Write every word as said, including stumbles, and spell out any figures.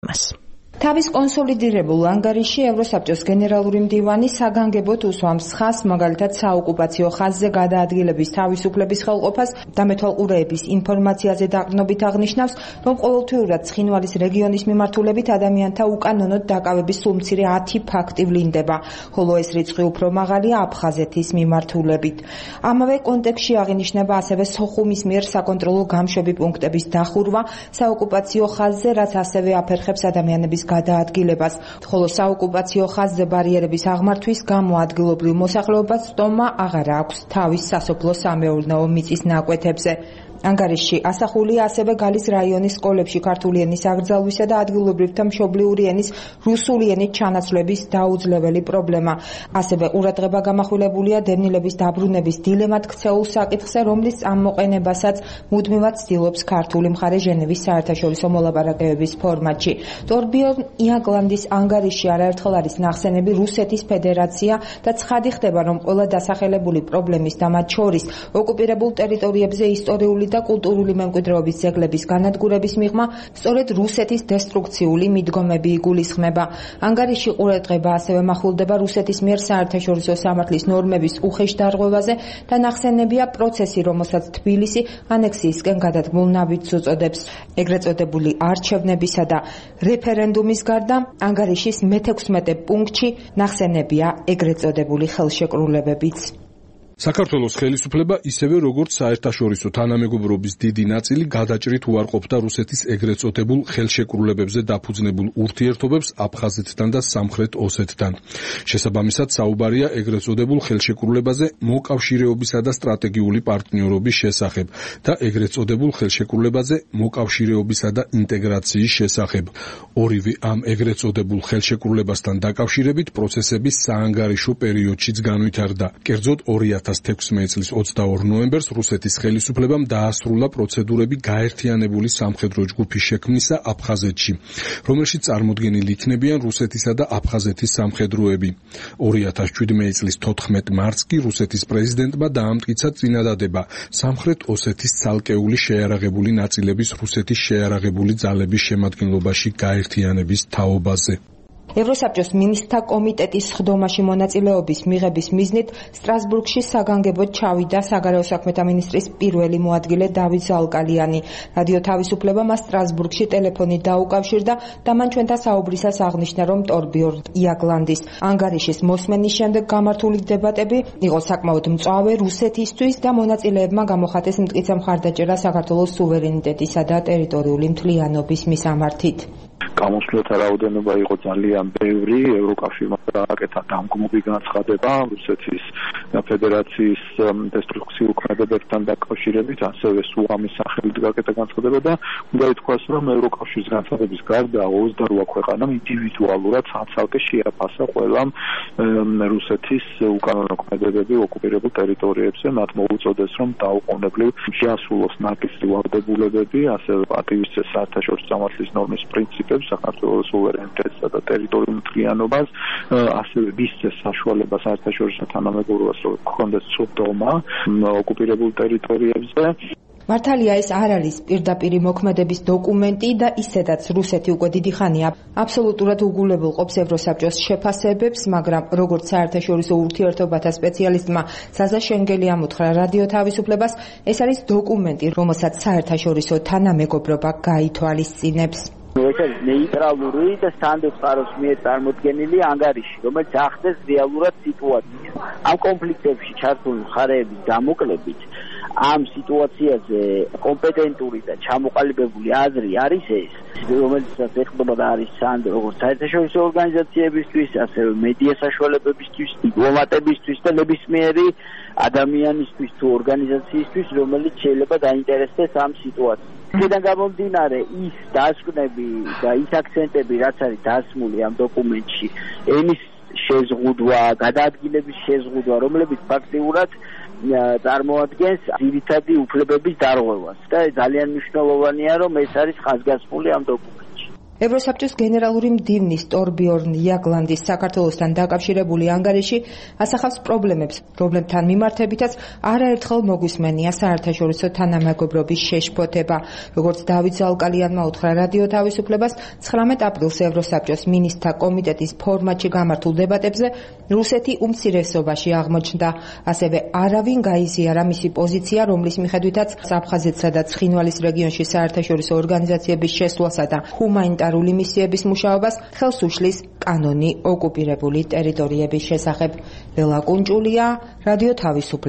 ფორმას. თავის კონსოლიდირებულ ანგარიშში ევროსაბჭოს გენერალური მდივანი საგანგებოდ უსვამს ხაზს მაგალითად საოკუპაციო ხაზზე გადაადგილების თავისუფლების ხელყოფას და მეთვალყურეების ინფორმაციაზე დაყრდნობით აღნიშნავს, რომ ყოველთვიურად ცხინვალის რეგიონის მიმართულებით ადამიანთა უკანონოდ დაკავების სულ მცირე ათი ფაქტი ვლინდება, ხოლო ეს რიცხვი უფრო მაღალია აფხაზეთის მიმართულებით. ამავე კონტექსტში აღინიშნება ასევე სოხუმის მიერ საკონტროლო გამშვები პუნქტების დახურვა საოკუპაციო ხაზზე, რაც ასევე აფერხებს ადამიანების გადაადგილებას, ხოლო საოკუპაციო ხაზზე ბარიერების აღმართვის გამო ადგილობრივ მოსახლეობას სტომა აღარ აქვს თავის სასოფლო-სამეურნეო მიწის ნაკვეთებზე. ანგარიშში ასახულია ასევე გალის რაიონის სკოლებში ქართული ენის აკრძალვისა და ადგილობრივთა მშობლიური ენის რუსული ენით ჩანაცვლების დაუძლეველი პრობლემა. ასევე ყურადღება გამახვილებულია დევნილების დაბრუნების დილემად ქცეულ საკითხზე, რომლის წამოყენებასაც მუდმივად ცდილობს ქართული მხარე ჟენევის საერთაშორისო მოლაპარაკებების ფორმატში. ტორბიორნ იაგლანდის ანგარიშში არაერთხელ არის ნახსენები რუსეთის ფედერაცია და ცხადი ხდება, რომ ყველა დასახელებული პრობლემის და მათ შორის ოკუპირებულ ტერიტორიებზე ისტორიული და კულტურული მემკვიდრეობის ძეგლების განადგურების მიღმა სწორედ რუსეთის დესტრუქციული მიდგომები იგულისხმება. ანგარიშში ყურადღება ასევე მახვილდება რუსეთის მიერ საერთაშორისო სამართლის ნორმების უხეშ დარღვევაზე და ნახსენებია პროცესი, რომელსაც თბილისი ანექსიისკენ გადადგმულ ნაბიჯს უწოდებს. ეგრეთ წოდებული არჩევნებისა და რეფერენდუმის გარდა ანგარიშის მეთექვსმეტე პუნქტში ნახსენებია ეგრეთ წოდებული ხელშეკრულებებიც. საქართველოს ხელისუფლება ისევე როგორც საერთაშორისო თანამეგობრობის დიდი ნაწილი გადაჭრით უარყოფდა რუსეთის ეგრეთ წოდებულ ხელშეკრულებებზე დაფუძნებულ ურთიერთობებს აფხაზეთთან და სამხრეთ ოსეთთან. შესაბამისად საუბარია ეგრეთ წოდებულ ხელშეკრულებაზე მოკავშირეობისა და სტრატეგიული პარტნიორობის შესახებ და ეგრეთ წოდებულ ხელშეკრულებაზე მოკავშირეობისა და ინტეგრაციის შესახებ. ორივე ამ ეგრეთ წოდებულ ხელშეკრულებასთან დაკავშირებით პროცესების საანგარიშო პერიოდშიც განვითარდა. კერძოდ ორი ათას თექვსმეტი წლის ოცდაორ ნოემბერს რუსეთის ხელისუფლებამ დაასრულა პროცედურები გაერთიანებული სამხედრო ჯგუფის შექმნისა აფხაზეთში, რომელშიც წარმოდგენილი იქნებიან რუსეთისა და აფხაზეთის სამხედროები. ორი ათას შვიდმეტი წლის თოთხმეტ მარტს კი რუსეთის პრეზიდენტმა დაამტკიცა წინადადება სამხრეთ ოსეთის ცალკეული შეიარაღებული ნაწილების რუსეთის შეიარაღებული ძალების შემადგენლობაში გაერთიანების თაობაზე. ევროსაბჭოს მინისტრთა კომიტეტის სხდომაში მონაწილეობის მიღების მიზნით სტრასბურგში საგანგებოდ ჩავიდა საგარეო საქმეთა მინისტრის პირველი მოადგილე დავით ზალკალიანი. რადიო თავისუფლება მას სტრასბურგში ტელეფონით დაუკავშირდა და მან ჩვენთან საუბრისას აღნიშნა, რომ ტორბიორნ იაგლანდის ანგარიშის მოსმენის შემდეგ გამართული დებატები იყო საკმაოდ მწვავე რუსეთისთვის და მონაწილეებმა გამოხატეს მტკიცე მხარდაჭერა საქართველოს სუვერენიტეტისა და ტერიტორიული მთლიანობის მისამართით. გამოსვლათა რაოდენობა იყო ძალიან ბევრი, ევროკავშირმა დააკეთა დამგმობი განცხადება რუსეთის ფედერაციის დესტრუქციულ ქმედებებთან დაკავშირებით, ასევე სუამის სახელით გააკეთა განცხადება და უნდა ითქვას, რომ ევროკავშირის განცხადების გარდა ოცდარვა ქვეყანამ ინდივიდუალურად ცალკე შეაფასა ყველა რუსეთის უკანონო ქმედებები ოკუპირებულ ტერიტორიებზე, მათ მოუწოდეს, რომ დაუყოვნებლივ შეასრულოს ნაკისრი ვალდებულებები, ასევე პატივისცეს საერთაშორისო სამართლის ნორმის პრინციპებს, საქართველოს სუვერენიტეტსა და ტერიტორიულ მთლიანობას, ასევე მისცეს საშუალება საერთაშორისო თანამეგობრობას, რომ გქონდეს სრუტომა ოკუპირებულ ტერიტორიებზე. მართალია ეს არ არის პირდაპირი მოქმედების დოკუმენტი და ისედაც რუსეთი უკვე დიდი ხანია აბსოლუტურად უგულებელყოფს ევროსაბჭოს შეფასებებს, მაგრამ როგორც საერთაშორისო ურთიერთობათა სპეციალისტმა საზა შენგელი ამოთხრა რადიო თავისუფლებას, ეს არის დოკუმენტი, რომელსაც საერთაშორისო თანამეგობრობა გაითვალისწინებს. ეს არის ნეიტრალური და სანდოს წყაროს მიერ წარმოდგენილი ანგარიში, რომელიც ახდენს რეალურად სიტუაციას. ამ კონფლიქტებში ჩართული მხარეების გამოკლებით ამ სიტუაციაზე კომპეტენტური და ჩამოყალიბებული აზრი არის ეს, რომელსაც ეხება და არის სანდო როგორც საერთაშორისო ორგანიზაციებისთვის, ასევე მედია საშუალებებისთვის, დიპლომატებისთვის და ნებისმიერი ადამიანისთვის თუ ორგანიზაციისთვის, რომელიც შეიძლება დაინტერესდეს ამ სიტუაციას. აქედან გამომდინარე ის დასკვნები და ის აქცენტები, რაც არის დასმული ამ დოკუმენტში, ენის შეზღუდვა, გადაადგილების შეზღუდვა, რომლებიც ფაქტიურად წარმოადგენს ძირითადი უფლებების დარღვევას და ძალიან მნიშვნელოვანია, რომ ეს არის ხაზგასმული ამ დოკუმენტში. ევროსაბჭოს გენერალური მდივნის ტორბიორნ იაგლანდის საქართველოსთან დაკავშირებული ანგარიში ასახავს პრობლემებს, რომლებთან მიმართებითაც არაერთხელ მოგვისმენია საერთაშორისო თანამეგობრობის შეშფოთება. როგორც დავით ზალკალიანმა უთხრა რადიო თავისუფლებას, ცხრამეტ აპრილს ევროსაბჭოს მინისტრთა კომიტეტის ფორმატში გამართულ დებატებზე რუსეთი უმცირესობაში აღმოჩნდა. ასევე არავინ გაიზიარა მისი პოზიცია, რომლის მიხედვითაც აფხაზეთსა და ცხინვალის რეგიონში საერთაშორისო ორგანიზაციების შესვლასა და ჰუმანიტარული მისიების მუშაობას ხელს უშლის კანონი ოკუპირებული ტერიტორიების შესახებ. ლელა კუნჭულია, რადიო თავისუფლება.